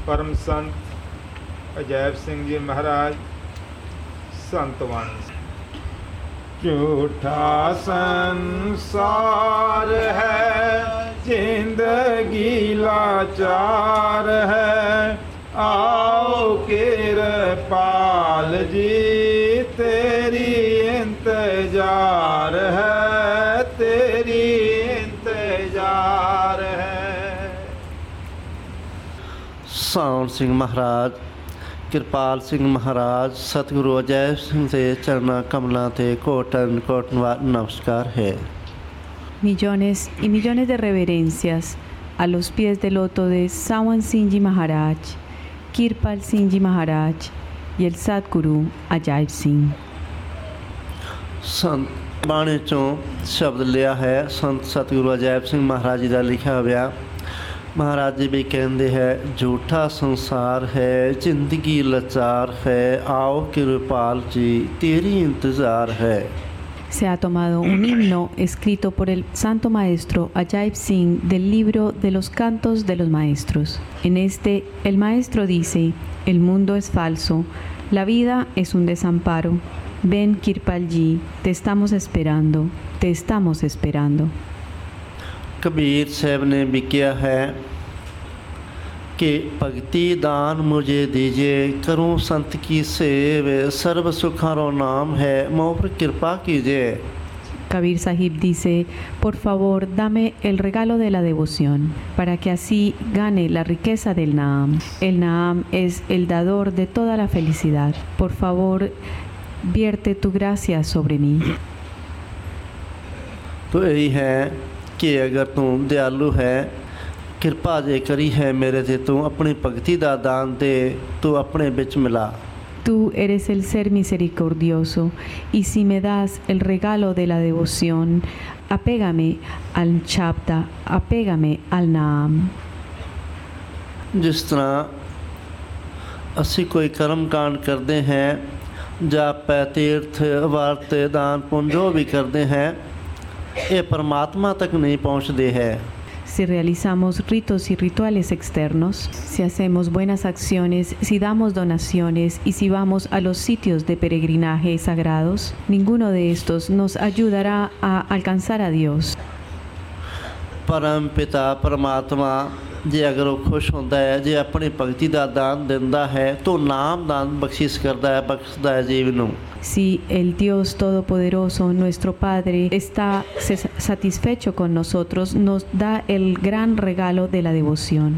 ਪਰਮ ਸੰਤ ਅਜੈਬ ਸਿੰਘ ਜੀ ਮਹਾਰਾਜ ਸੰਤਵਾਨ। ਝੂਠਾ ਸੰਸਾਰ ਹੈ, ਜ਼ਿੰਦਗੀ ਲਾਚਾਰ ਹੈ, आओ किरपाल जी तेरी इंतजार है, तेरी इंतजार है। ਸਾਉਣ ਸਿੰਘ ਮਹਾਰਾਜ, ਕਿਰਪਾਲ ਸਿੰਘ ਮਹਾਰਾਜ, ਸਤਿਗੁਰੂ ਅਜੈਬ ਸਿੰਘ ਦੇ ਚਰਨਾਂ ਕਮਲਾਂ ਤੇ ਕੋਟਨ ਨਮਸਕਾਰ ਹੈ। Millones y millones de reverencias a los pies del loto de Sawan Singh Ji Maharaj, Kirpal Singh Ji Maharaj y el Sadguru Ajaib Singh। ਸੰਤ ਬਾਣੀ ਚੋਂ ਸ਼ਬਦ ਲਿਆ ਹੈ ਸੰਤ ਸਤਿਗੁਰੂ ਅਜੈਬ ਸਿੰਘ ਮਹਾਰਾਜ ਜੀ ਦਾ ਲਿਖਿਆ ਹੋਇਆ। ਮਹਾਰਾਜ ਜੀ ਵੀ ਕਹਿੰਦੇ ਹੈ, ਝੂਠਾ ਸੰਸਾਰ ਹੈ, ਜ਼ਿੰਦਗੀ ਲਾਚਾਰ ਹੈ, ਆਓ ਕਿਰਪਾਲ ਜੀ ਤੇਰੀ ਇੰਤਜ਼ਾਰ ਹੈ। Se ha tomado un himno escrito por el Santo Maestro Ajaib Singh del libro de los Cantos de los Maestros. En este, el maestro dice: el mundo es falso, la vida es un desamparo. Ven, Kirpal Ji, te estamos esperando, te estamos esperando. Kabir ਸਾਹਿਬ ਨੇ ਵੀ ਕਿਹਾ ਹੈ कि भक्ति दान मुझे दीजिए, करूं संत की सेव, सर्व सुखारो नाम है, मोह पर कृपा कीजिए। Kabir Sahib dice: por favor, dame el regalo de la devoción, para que así gane la riqueza del Naam. El Naam es el dador de toda la felicidad. Por favor, vierte tu gracia sobre mí. तो यही है कि अगर तू दयालु है, ਕਿਰਪਾ ਜੇ ਕਰੀ ਹੈ ਮੇਰੇ ਤੇ, ਤੂੰ ਆਪਣੀ ਭਗਤੀ ਦਾ ਦਾਨ ਦੇ, ਤੂੰ ਆਪਣੇ ਵਿੱਚ ਮਿਲਾ। Tú eres el ser misericordioso, y si me das el regalo de la devoción, apégame al Shabda, apégame al Naam। ਜਿਸ ਤਰ੍ਹਾਂ ਅਸੀਂ ਕੋਈ ਕਰਮ ਕਾਂਡ ਕਰਦੇ ਹੈ, ਜਾਪ ਤੀਰਥ ਵਰਤ ਦਾਨ ਪੁੰਨ ਜੋ ਵੀ ਕਰਦੇ ਹੈ, ਇਹ ਪਰਮਾਤਮਾ ਤੱਕ ਨਹੀਂ ਪਹੁੰਚਦੇ ਹੈ। Si realizamos ritos y rituales externos, si hacemos buenas acciones, si damos donaciones y si vamos a los sitios de peregrinaje sagrados, ninguno de estos nos ayudará a alcanzar a Dios. ਪਰਮ ਪਿਤਾ ਪਰਮਾਤਮਾ ਜੇ ਅਗਰ ਉਹ ਖੁਸ਼ ਹੁੰਦਾ ਹੈ, ਜੇ ਆਪਣੀ ਭਗਤੀ ਦਾ ਦਾਨ ਦਿੰਦਾ ਹੈ, ਤਾਂ ਨਾਮ ਦਾਨ ਬਖਸ਼ਿਸ਼ ਕਰਦਾ ਹੈ, ਬਖਸ਼ਦਾ ਹੈ ਜੀਵ ਨੂੰ। Si el Dios Todopoderoso, nuestro Padre, está satisfecho con nosotros, nos da el gran regalo de la devoción.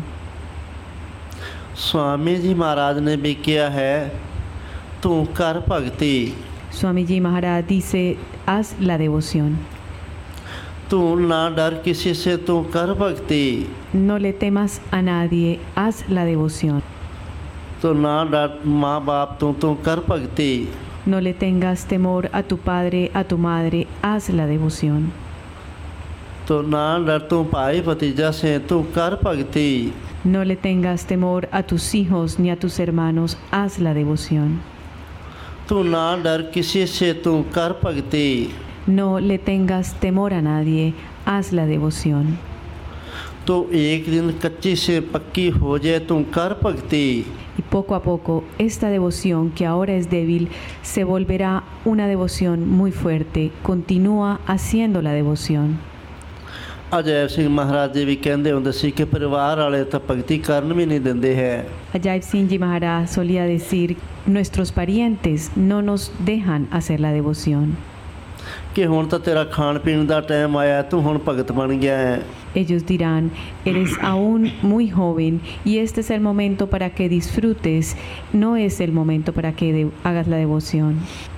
Swami जी महाराज ने भी किया है, तू कर भक्ति। Swami Ji Maharaj dice: haz la devoción. तू ना डर किसी से, तू कर भक्ति। No le temas a nadie, haz la devoción. तो ना डर माँ बाप, तू कर भक्ति। No le tengas temor a tu padre, a tu madre, haz la devoción. तो ना डर तू भाई भतीजा से, तू कर भक्ति। No le tengas temor a tus hijos ni a tus hermanos, haz la devoción. तू ना डर किसी से, तू कर भक्ति। No le tengas temor a nadie, haz la devoción. तो एक दिन कच्ची से पक्की हो जाए, तू कर भक्ति। Y poco a poco, esta devoción que ahora es débil se volverá una devoción muy fuerte. Continúa haciendo la devoción. Ajaib ਸਿੰਘ ਮਹਾਰਾਜ ਜੀ ਵੀ ਕਹਿੰਦੇ ਹੁੰਦੇ ਸੀ ਕਿ ਪਰਿਵਾਰ ਵਾਲੇ ਤਾਂ ਭਗਤੀ ਕਰਨ ਵੀ ਨਹੀਂ ਦਿੰਦੇ ਹੈ। Ajaib Singh Ji Maharaj solía decir: nuestros parientes no nos dejan hacer la devoción. ਕਿ ਹੁਣ ਤਾਂ ਤੇਰਾ ਖਾਣ ਪੀਣ ਦਾ ਟਾਈਮ ਆਇਆ, ਤੂੰ ਹੁਣ ਭਗਤ ਬਣ ਗਿਆ ਹੈ। Ellos dirán: eres aún muy joven y este es el momento para que disfrutes, no es el momento para que hagas la devoción.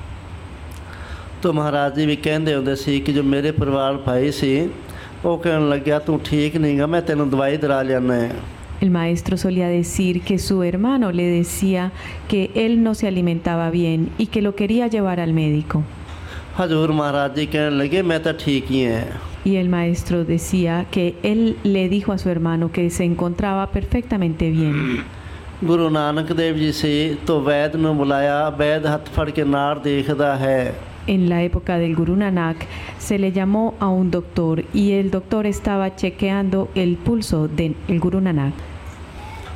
तो ਮਹਾਰਾਜ ਜੀ ਵੀ ਕਹਿੰਦੇ ਹੁੰਦੇ ਸੀ ਕਿ ਜੋ ਮੇਰੇ ਪਰਿਵਾਰ ਭਾਈ ਸੀ, ਉਹ ਕਹਿਣ ਲੱਗਿਆ ਤੂੰ ਠੀਕ ਨਹੀਂ ਗਾ, ਮੈਂ ਤੈਨੂੰ ਦਵਾਈ ਦਰਾ ਲਿਆਉਣਾ ਹੈ। El maestro solía decir que su hermano le decía que él no se alimentaba bien y que lo quería llevar al médico. ਹਜ਼ੂਰ ਮਹਾਰਾਜ ਜੀ ਕਹਿਣ ਲੱਗੇ ਮੈਂ ਤਾਂ ਠੀਕ ਹੀ ਹਾਂ। Y el maestro decía que él le dijo a su hermano que se encontraba perfectamente bien. Guru ਨਾਨਕ ਦੇਵ ਜੀ ਸੀ तो ਵੈਦ ਨੂੰ ਬੁਲਾਇਆ, ਵੈਦ ਹੱਥ ਫੜ ਕੇ ਨਾੜ ਦੇਖਦਾ ਹੈ। En la época del Guru Nanak se le llamó a un doctor y el doctor estaba chequeando el pulso del Guru Nanak.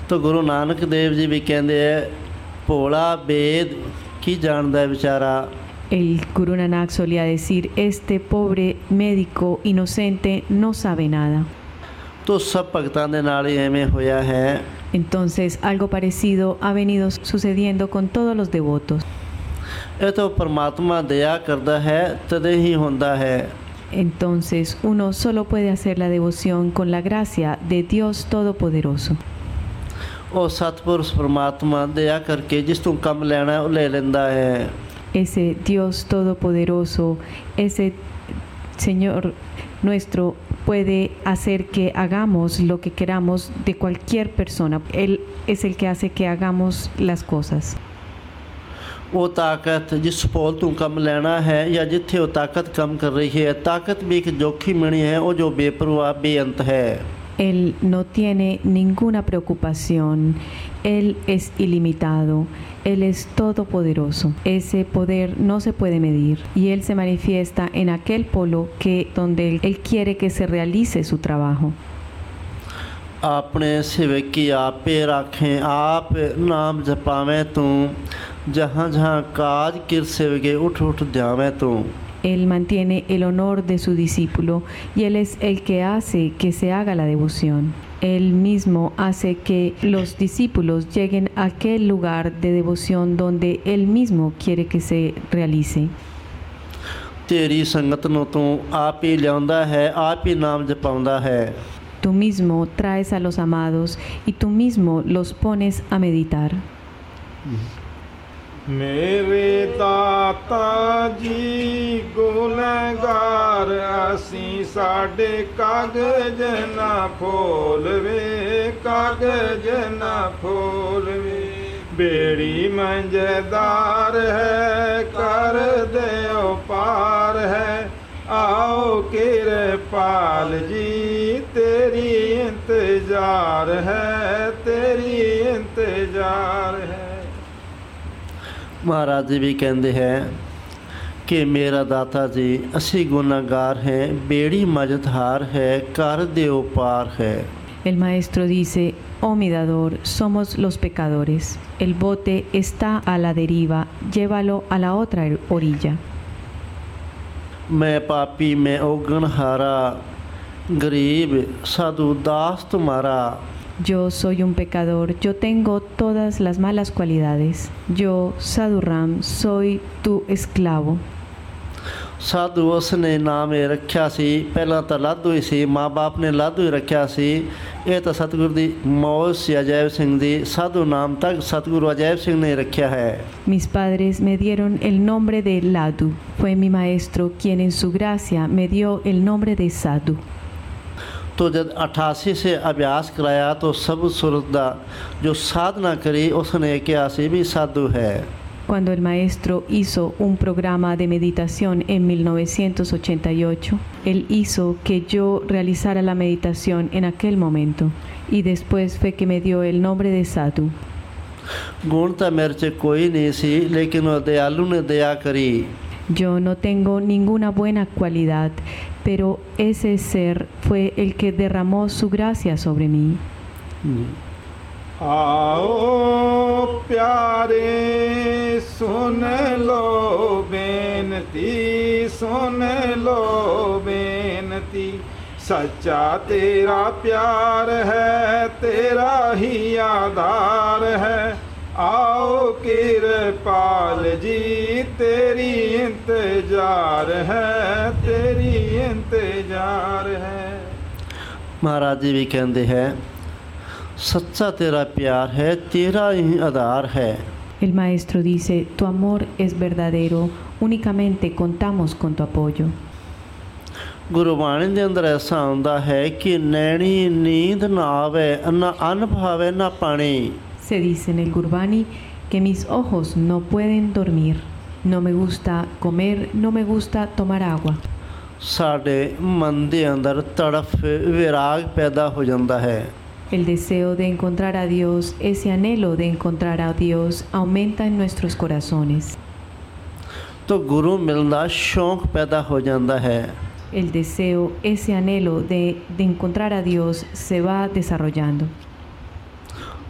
तो गुरु नानक देव जी भी कहते हैं भोला वेद की जानदा है बेचारा। El Guru Nanak solía decir, este pobre médico inocente no sabe nada. तो सब भगतां दे नाल ही एवें होया है। Entonces algo parecido ha venido sucediendo con todos los devotos. ਇਹ तो परमात्मा दया करता है तदे ही होंदा है। Entonces uno solo puede hacer la devoción con la gracia de Dios Todopoderoso. ਉਹ ਸਤਿਪੁਰਸ਼ ਪਰਮਾਤਮਾ ਦਇਆ ਕਰਕੇ ਜਿਸ ਤੋਂ ਕੰਮ ਲੈਣਾ ਉਹ ਲੈ ਲੈਂਦਾ ਹੈ। Ese Dios Todopoderoso, ese Señor nuestro puede hacer que hagamos lo que queramos de cualquier persona. Él es el que hace que hagamos las cosas. ਉਹ ਤਾਕਤ ਜਿਸ ਕੋਲ ਤੋਂ ਕੰਮ ਲੈਣਾ ਹੈ ਜਾਂ ਜਿੱਥੇ ਉਹ ਤਾਕਤ ਕੰਮ ਕਰ ਰਹੀ ਹੈ, ਤਾਕਤ ਵੀ ਇੱਕ ਜੋਖੀ ਮਿਣੀ ਹੈ ਉਹ ਜੋ ਬੇਪਰਵਾਹ ਬੇਅੰਤ ਹੈ। Él no tiene ninguna preocupación, Él es ilimitado, Él es todopoderoso. Ese poder no se puede medir y Él se manifiesta en aquel polo donde Él quiere que se realice su trabajo. ਆਪਣੇ ਸਿਵਕੀ ਆਪੇ ਰਾਖੇ ਆਪ ਨਾਮ ਜਪਾਵੇਂ ਤੂੰ ਜਹਾਂ ਜਹਾਂ ਕਾਜ ਕਿਰ ਸਿਵਗੇ ਉਠ ਉਠ ਧਿਆਵੇਂ ਤੂੰ। Él mantiene el honor de su discípulo y Él es el que hace que se haga la devoción. Él mismo hace que los discípulos lleguen a aquel lugar de devoción donde Él mismo quiere que se realice. ਤੇਰੀ ਸੰਗਤ ਨੂੰ ਤੂੰ ਆਪ ਹੀ ਲਿਆਉਂਦਾ ਹੈ, ਆਪ ਹੀ ਨਾਮ ਜਪਾਉਂਦਾ ਹੈ। Tú mismo traes a los amados y tú mismo los pones a meditar. ਮੇਰੇ ਦਾਤਾ ਜੀ ਗੁਨਹਗਾਰ ਅਸੀਂ ਸਾਡੇ ਕਾਗਜ਼ ਨਾ ਫੋਲਵੇ, ਕਾਗਜ਼ ਨਾ ਫੋਲਵੇ। ਬੇੜੀ ਮੰਝਦਾਰ ਹੈ ਕਰ ਦਿਓ ਪਾਰ ਹੈ, आओ किरपाल जी तेरी इंतजार है, तेरी इंतजार है। ਮਹਾਰਾਜ ਜੀ ਵੀ ਕਹਿੰਦੇ ਹੈ ਕਿ ਮੇਰਾ ਦਾਤਾ ਜੀ ਅਸੀਂ ਗੁਨਾਹਗਾਰ ਹੈ, ਬੇੜੀ ਮਝਧਾਰ ਹੈ, ਕਰ ਦਿਓ ਪਾਰ ਹੈ। El maestro dice, oh mi dador, somos los pecadores. El bote está a la deriva, llévalo a la otra orilla. मैं पापी मैं ओगनहारा गरीब साधु दास तुम्हारा। Yo soy un pecador, yo tengo todas las malas cualidades. Yo, Sadhu Ram, soy tu esclavo. ਸਾਧੂ ਉਸਨੇ ਨਾਮ ਇਹ ਰੱਖਿਆ ਸੀ, ਪਹਿਲਾਂ ਤਾਂ ਲਾਧੂ ਹੀ ਸੀ, ਮਾਂ ਬਾਪ ਨੇ ਲਾਧੂ ਹੀ ਰੱਖਿਆ ਸੀ। ਇਹ ਤਾਂ ਸਤਿਗੁਰੂ ਦੀ ਮੌਜ ਸੀ ਅਜੈਬ ਸਿੰਘ ਦੀ, ਸਾਧੂ ਨਾਮ ਤੱਕ ਸਤਿਗੁਰੂ ਅਜੈਬ ਸਿੰਘ ਨੇ ਰੱਖਿਆ ਹੈ। Mis padres me dieron el nombre de Ladu. Fue mi maestro quien en su gracia me dio el nombre de Sadhu. तो जब 88 से अभ्यास कराया तो सब सूरत ਦਾ जो साधना करी उसने किया ਸੀ भी साधु है। Cuando el maestro hizo un programa de meditación en 1988, él hizo que yo realizara la meditación en aquel momento y después fue que me dio el nombre de Sadhu. गुण ਤਾਂ ਮੇਰੇ 'ਚ ਕੋਈ ਨਹੀਂ ਸੀ लेकिन ਉਹ दयालु ने दया करी। Yo no tengo ninguna buena cualidad, pero ese ser fue el que derramó su gracia sobre mí. आओ प्यारे सुन लो बेनती, सुन लो बेनती। सच्चा तेरा प्यार है, तेरा ही आधार है। आओ किरपाल जी तेरी इंतजार है, तेरी इंतजार है। महाराज जी भी कहते हैं सच्चा तेरा प्यार है, तेरा ही आधार है। El maestro dice, tu amor es verdadero, únicamente contamos con tu apoyo. Gurbani ਦੇ ਅੰਦਰ ਐਸਾ ਹੁੰਦਾ ਹੈ ਕਿ ਨੈਣੀ ਨੀਂਦ ਨਾ ਆਵੇ, ਨਾ ਅੰਨ ਭਾਵੇ ਨਾ ਪਾਣੀ। Se dice en el Gurbani que mis ojos no pueden dormir, no me gusta comer, no me gusta tomar agua. ਸਾਡੇ ਮਨ ਦੇ ਅੰਦਰ ਤੜਫ ਵਿਰਾਗ ਪੈਦਾ ਹੋ ਜਾਂਦਾ ਹੈ। El deseo de encontrar a Dios, ese anhelo de encontrar a Dios, aumenta en nuestros corazones. तो गुरु मिलना शौक पैदा हो जाता है। El deseo, ese anhelo de encontrar a Dios se va desarrollando.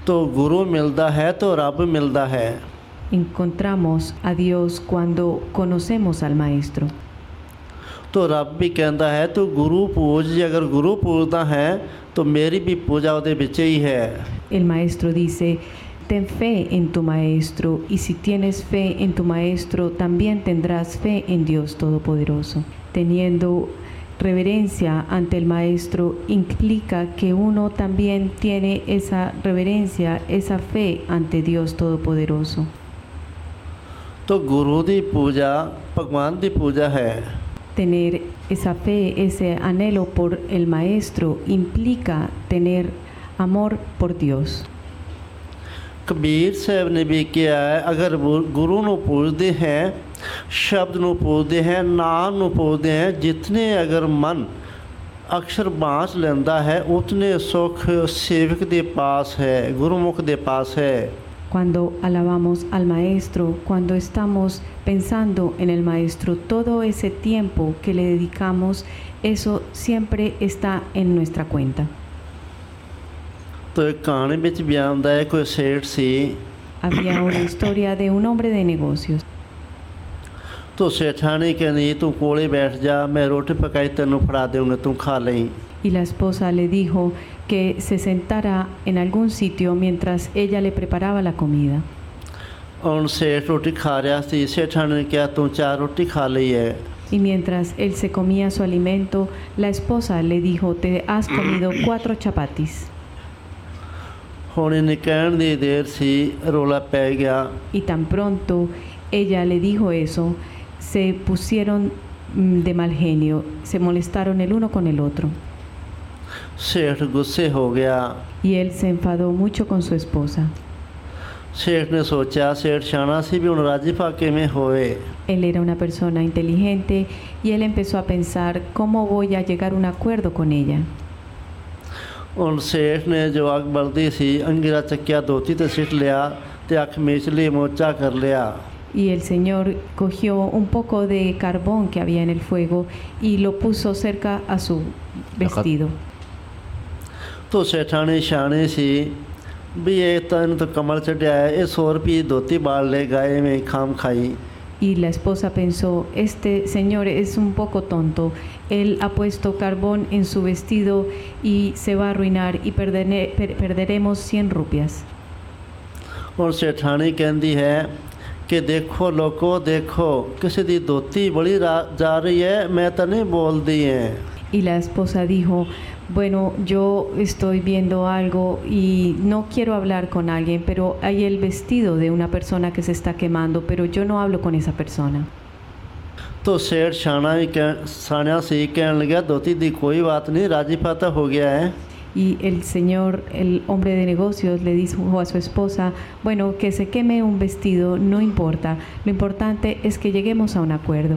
तो गुरु मिलता है तो रब मिलता है। Encontramos a Dios cuando conocemos al Maestro. तो रब भी कहता है तू गुरु पूज, जे अगर गुरु पूजदा है तो मेरी भी पूजा ਉਹਦੇ ਵਿੱਚ ही है। El Maestro dice, ten fe en tu Maestro, y si tienes fe en tu Maestro, también tendrás fe en Dios Todopoderoso. Teniendo reverencia ante el Maestro implica que uno también tiene esa reverencia, esa fe ante Dios Todopoderoso. तो गुरु ਦੀ पूजा भगवान ਦੀ पूजा है। Tener esa fe, ese anhelo por el Maestro implica tener amor por Dios. Kabir ਸਾਹਿਬ ਨੇ ਵੀ ਕਿਹਾ ਹੈ ਅਗਰ ਗੁਰੂ ਨੂੰ ਪੂਜਦੇ ਹੈ, ਸ਼ਬਦ ਨੂੰ ਪੂਜਦੇ ਹੈ, ਨਾਮ ਨੂੰ ਪੂਜਦੇ ਹੈ, ਜਿਤਨੇ ਅਗਰ ਮਨ ਅਕਸ਼ਰ ਬਾਂਸ ਲੈਂਦਾ ਹੈ ਉਤਨੇ ਸੁਖ ਸੇਵਕ ਦੇ ਪਾਸ ਹੈ, ਗੁਰਮੁਖ ਦੇ ਪਾਸ ਹੈ। Cuando alabamos al Maestro, cuando estamos pensando en el Maestro, todo ese tiempo que le dedicamos, eso siempre está en nuestra cuenta. तो एक कहानी ਵਿੱਚ ਬਿਆਨ ਹੁੰਦਾ ਹੈ ਕੋਈ ਸੇਠ ਸੀ। Había una historia de un hombre de negocios. तो सेठानी कहनी तू कोले बैठ जा, मैं रोटी पकाई तेनू फड़ा दूँगा, तू खा लें। Y la esposa le dijo que se sentara en algún sitio mientras ella le preparaba la comida. और सेठ रोटी खा रहा सी, सेठानी ने कहा तू 4 रोटी खा ली है। Y mientras él se comía su alimento, la esposa le dijo, te has comido 4 chapatis. ਹੁਣ ਇਹਨੇ ਕਹਿਣ ਦੀ ਦੇਰ ਸੀ, ਰੌਲਾ ਪੈ ਗਿਆ। Y tan pronto ella le dijo eso, se pusieron de mal genio, se molestaron el uno con el otro. सेठ गुस्से हो गया। Y él se enfadó mucho con su esposa. सेठ ने सोचा सेठ शाना सी भी हुण राजी पा किवें होए। Él era una persona inteligente y él empezó a pensar, ¿cómo voy a llegar a un acuerdo con ella? ਹੁਣ सेठ ने जो अग बलदी सी अंगीरा चक्या धोती ते सिट लिया ते अख मीच ली, मोचा कर लिया। Y el Señor cogió un poco de carbón que había en el fuego y lo puso cerca a su vestido. तो सेठानी शानी सी भी ये तो कमल चढ़िया है, ये 100 रुपये धोती बाल ले गए में खाम खाई। Y la esposa pensó, este señor es un poco tonto, él ha puesto carbón en su vestido y se va a arruinar y perderemos 100 rupias. और सेठानी कहती है कि देखो लोगो देखो किसी दी धोती बड़ी जा रही है, मैं तो नहीं बोल दी है। Y la esposa dijo, bueno, yo estoy viendo algo y no quiero hablar con alguien, pero hay el vestido de una persona que se está quemando, pero yo no hablo con esa persona. तो सेठ शाना भी साणिया सी कहने लगा धोती दी कोई बात नहीं, राजी पाता हो गया है। Y el señor, el hombre de negocios, le dijo a su esposa, bueno, que se queme un vestido, no importa, lo importante es que lleguemos a un acuerdo.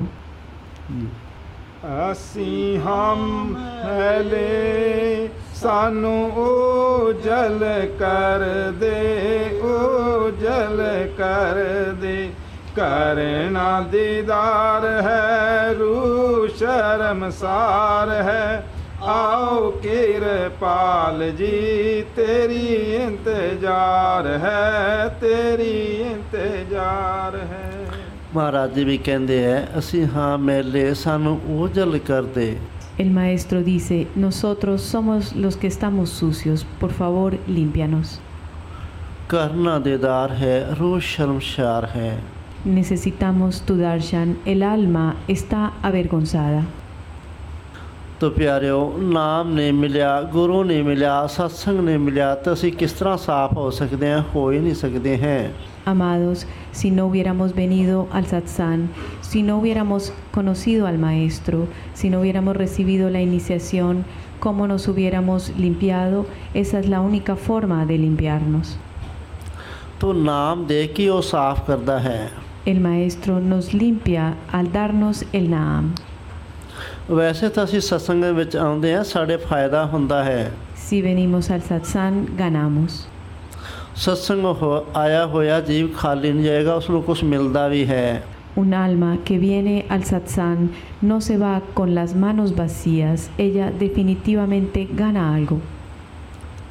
ਅਸੀਂ ਹਮ ਹਲੇ ਸਾਨੂੰ ਉਜਲ ਕਰ ਦੇ, ਉਜਲ ਕਰ ਦੇ, ਕਰਨਾ ਦੀਦਾਰ ਹੈ ਰੂ ਸ਼ਰਮਸਾਰ ਹੈ, आओ किरपाल जी तेरी इंतजार है, तेरी इंतजार है। महाराज जी भी कहते हैं असी हाँ मेले सानू ओझल कर दे। El maestro dice, nosotros somos los que estamos sucios, por favor límpianos. करना दीदार है रूह शर्मसार है। Necesitamos tu darshan, el alma está avergonzada. तो प्यारियो नाम नहीं मिलिया, गुरु नहीं मिलिया, सत्संग नहीं मिलिया तो असी किस तरह साफ हो सकते हैं? हो ही नहीं सकते हैं। Amados, si no hubiéramos venido al satsang, si no hubiéramos conocido al maestro, si no hubiéramos recibido la iniciación, ¿cómo nos hubiéramos limpiado? Esa es la única forma de limpiarnos. तो नाम दे के वो साफ करता है। El maestro nos limpia al darnos el naam. वैसे तो असी सत्संग विच आउंदे हैं, साडे फायदा हुंदा है। Si venimos al satsang, ganamos. सत्संग आया होया जीव खाली नहीं जाएगा, उसको कुछ मिलता भी है। Un alma que viene al satsang no se va con las manos vacías, ella definitivamente gana algo.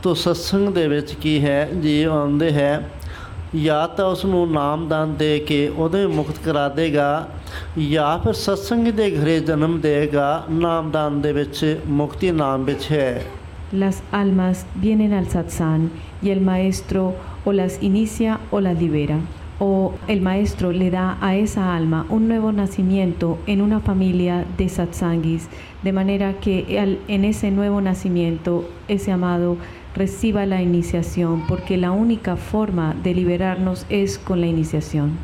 ਤੋ ਸਤਸੰਗ ਦੇ ਵਿੱਚ ਕੀ ਹੈ ਜੀਵ ਆਉਂਦੇ ਹੈ ਜਾਂ ਤਾਂ ਉਸ ਨੂੰ ਨਾਮਦਾਨ ਦੇ ਕੇ ਉਹਦੇ ਮੁਕਤ ਕਰਾ ਦੇਗਾ ਜਾਂ ਫਿਰ ਸਤਸੰਗ ਦੇ ਘਰੇ ਜਨਮ ਦੇਗਾ ਨਾਮਦਾਨ ਦੇ ਵਿੱਚ ਮੁਕਤੀ ਨਾਮ ਵਿੱਚ ਹੈ। Las almas vienen al satsang y el maestro o las inicia o las libera. O el maestro le da a esa alma un nuevo nacimiento en una familia de satsangis, de manera que en ese nuevo nacimiento ese amado reciba la iniciación, porque la única forma de liberarnos es con la iniciación.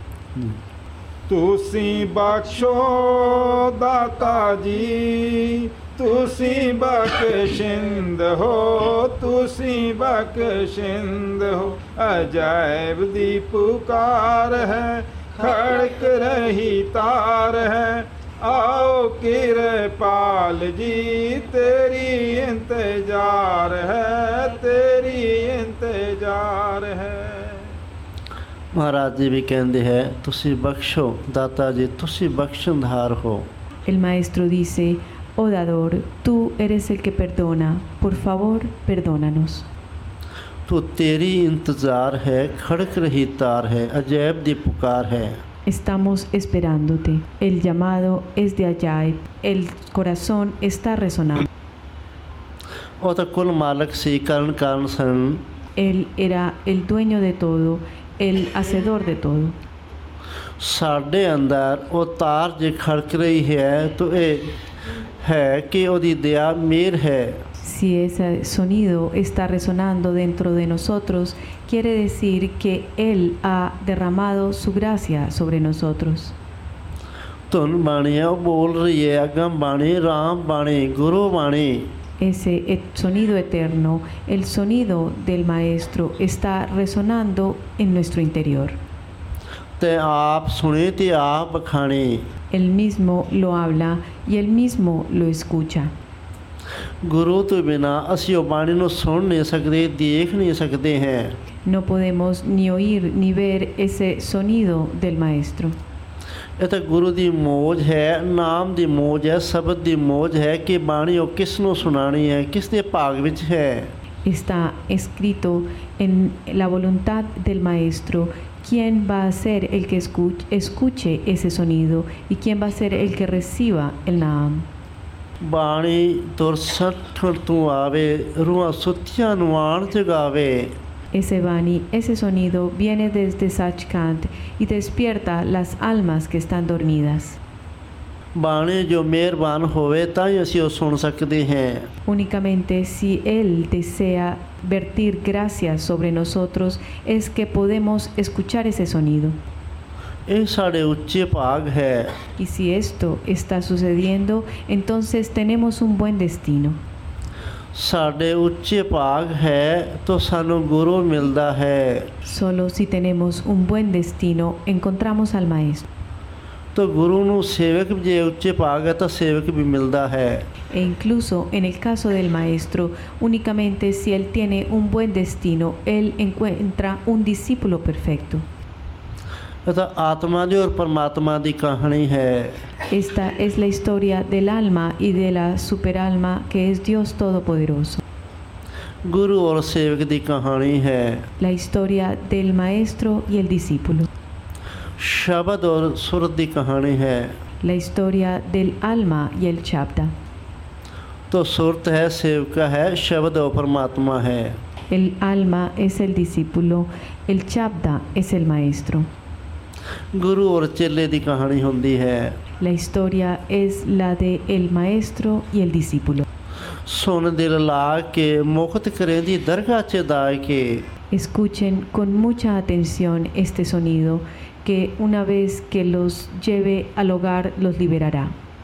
ਤੁਸੀਂ ਬਖਸ਼ੋ ਦਾਤਾ ਜੀ, ਤੁਸੀਂ ਬਖਸ਼ਿੰਦ ਹੋ, ਤੁਸੀਂ ਬਖਸ਼ਿੰਦ ਹੋ। ਅਜਾਇਬ ਦੀ ਪੁਕਾਰ ਹੈ, ਖੜਕ ਰਹੀ ਤਾਰ ਹੈ। आओ किरपाल जी, तेरी इंतजार है, तेरी इंतजार है। ਮਹਾਰਾਜ ਜੀ ਵੀ ਕਹਿੰਦੇ ਹੈ ਤੁਸੀਂ ਬਖਸ਼ੋ ਦਾਤਾ ਜੀ, ਤੁਸੀਂ ਬਖਸ਼ਣਹਾਰ ਹੋ। El maestro dice, oh dador, tú eres el que perdona, por favor, perdónanos. ਤੋ ਤੇਰੀ ਇੰਤਜ਼ਾਰ ਹੈ, ਖੜਕ ਰਹੀ ਤਾਰ ਹੈ, ਅਜੈਬ ਦੀ ਪੁਕਾਰ ਹੈ। Estamos esperándote. El llamado es de Ajaib. El corazón está resonando. ਉਹ ਤਾਂ ਕੁਲ ਮਾਲਕ ਸੀ, ਕਰਨ ਕਾਰਨ ਸਨ। Él era el dueño de todo, el hacedor de todo. ਸਾਡੇ ਅੰਦਰ ਉਹ ਤਾਰ ਜੇ ਖੜਕ ਰਹੀ ਹੈ ਤਾਂ ਇਹ ਹੈ ਕਿ ਉਹਦੀ ਦਇਆ ਮਿਹਰ ਹੈ। Si ese sonido está resonando dentro de nosotros, quiere decir que Él ha derramado su gracia sobre nosotros. ਧੁਨ ਬਾਣੀ ਉਹ ਬੋਲ ਰਹੀ ਹੈ, ਅਗਮ ਬਾਣੀ, ਰਾਮ ਬਾਣੀ, ਗੁਰੂ ਬਾਣੀ। Ese sonido eterno, el sonido del Maestro, está resonando en nuestro interior. ਤੇ ਆਪ ਸੁਣੇ ਤੇ ਆਪ ਬਖਾਣੇ। Él mismo lo habla y Él mismo lo escucha. ਗੁਰੂ ਤੋਂ ਬਿਨਾ ਅਸੀਂ ਉਹ ਬਾਣੀ ਨੂੰ ਸੁਣ ਨਹੀਂ ਸਕਦੇ, ਦੇਖ ਨਹੀਂ ਸਕਦੇ ਹੈ। No podemos ni oír ni ver ese sonido del Maestro. ਇਹ ਤਾਂ ਗੁਰੂ ਦੀ ਮੌਜ ਹੈ, ਨਾਮ ਦੀ ਮੌਜ ਹੈ, ਸ਼ਬਦ ਦੀ ਮੌਜ ਹੈ ਕਿ ਬਾਣੀ ਉਹ ਕਿਸ ਨੂੰ ਸੁਣਾਉਣੀ ਹੈ, ਕਿਸ ਦੇ ਭਾਗ ਵਿੱਚ ਹੈ। Está escrito en la voluntad del Maestro quién va a ser el que escuche ese sonido y quién va a ser el que reciba el Naam. ਬਾਣੀ ਤੁਰ ਸੱਠਣ ਤੋਂ ਆਵੇ, ਰੂਹਾਂ ਸੁੱਤੀਆਂ ਨੂੰ ਆਣ ਜਗਾਵੇ। Ese Bani, ese sonido viene desde Sachkhand y despierta las almas que están dormidas. ਬਾਣੀ ਜੋ ਮਿਹਰਬਾਨ ਹੋਵੇ ਤਾਂ ਹੀ ਅਸੀਂ ਉਹ ਸੁਣ ਸਕਦੇ ਹਾਂ। Únicamente si Él desea vertir gracias sobre nosotros es que podemos escuchar ese sonido. ਇਹ ਸਾਡੇ ਉੱਚੇ ਭਾਗ ਹੈ। Y si esto está sucediendo, entonces tenemos un buen destino. ਸਾਡੇ ਉੱਚੇ ਭਾਗ ਹੈ ਤਾਂ ਸਾਨੂੰ ਗੁਰੂ ਮਿਲਦਾ ਹੈ। Solo si tenemos un buen destino encontramos al Maestro. ਤਾਂ ਗੁਰੂ ਨੂੰ ਸੇਵਕ ਜੇ ਉੱਚੇ ਭਾਗ ਹੈ ਤਾਂ ਸੇਵਕ ਵੀ ਮਿਲਦਾ ਹੈ। E incluso en el caso del Maestro, únicamente si Él tiene un buen destino, Él encuentra un discípulo perfecto. ਇਹ ਤਾਂ ਆਤਮਾ ਦੀ ਔਰ ਪਰਮਾਤਮਾ ਦੀ ਕਹਾਣੀ ਹੈ। Esta es la historia del alma y de la superalma que es Dios Todopoderoso. ਗੁਰੂ ਔਰ ਸੇਵਕ ਦੀ ਕਹਾਣੀ ਹੈ। La historia del Maestro y el discípulo. ਸ਼ਬਦ ਔਰ ਸੁਰਤ ਦੀ ਕਹਾਣੀ ਹੈ। La historia del alma y el Shabda. तो सुरत है, सेवका है, शब्द और परमात्मा है। El alma es el discípulo, el Shabda es el Maestro. गुरु और चेले की कहानी होती है। La historia es la de el Maestro y el discípulo. सुन दिल ला के मुक्त करें दी दरगाह च दाए के। Escuchen con mucha atención este sonido, que una vez que los lleve al hogar los liberará.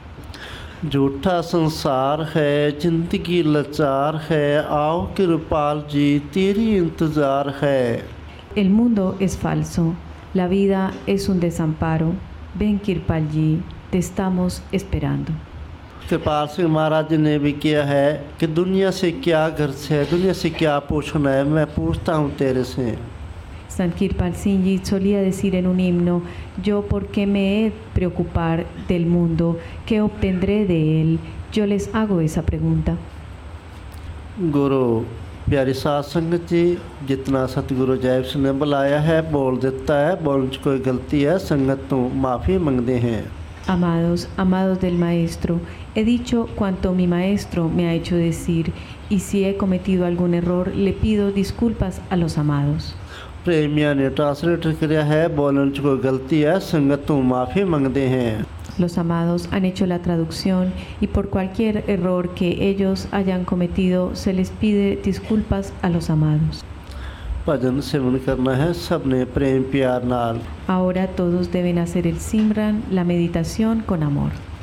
झूठा संसार है, जिंदगी लाचार है, आओ कृपाल जी तेरी इंतजार है। El mundo es falso, la vida es un desamparo. Ven Kirpal ji, te estamos esperando. कृपाल सिंह महाराज जी ने भी किया है कि दुनिया से क्या गर्ज है, दुनिया से क्या पूछना है, मैं पूछता हूँ तेरे से। Sant Kirpal Singh Ji solía decir en un himno, yo por qué me he de preocupar del mundo, ¿qué obtendré de él? Yo les hago esa pregunta. गुरु प्यारी साध संगत जी, जितना सतगुरु अजैब सिंह ने बुलाया है बोल देता है, बोलने च कोई गलती है संगत तो माफ़ी मंगते हैं। Amados, amados del Maestro, he dicho cuanto mi Maestro me ha hecho decir, y si he cometido algún error, le pido disculpas a los amados. प्रेमिया ने ट्रांसलेटर किया है, बोलने च कोई गलती है संगत तो माफ़ी मंगते हैं। Los amados han hecho la traducción y por cualquier error que ellos hayan cometido se les pide disculpas a los amados. भजन सिमरन करना है सबने प्रेम प्यार नाल। Ahora todos deben hacer el Simran, la meditación con amor.